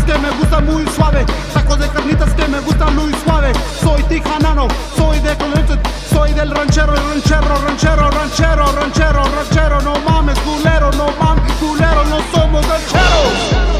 que me gustan muy suave, tacos de carnitas que me gustan muy suave. Soy tijanano, soy de Colombia, soy del ranchero, ranchero, no mames culero, no somos rancheros.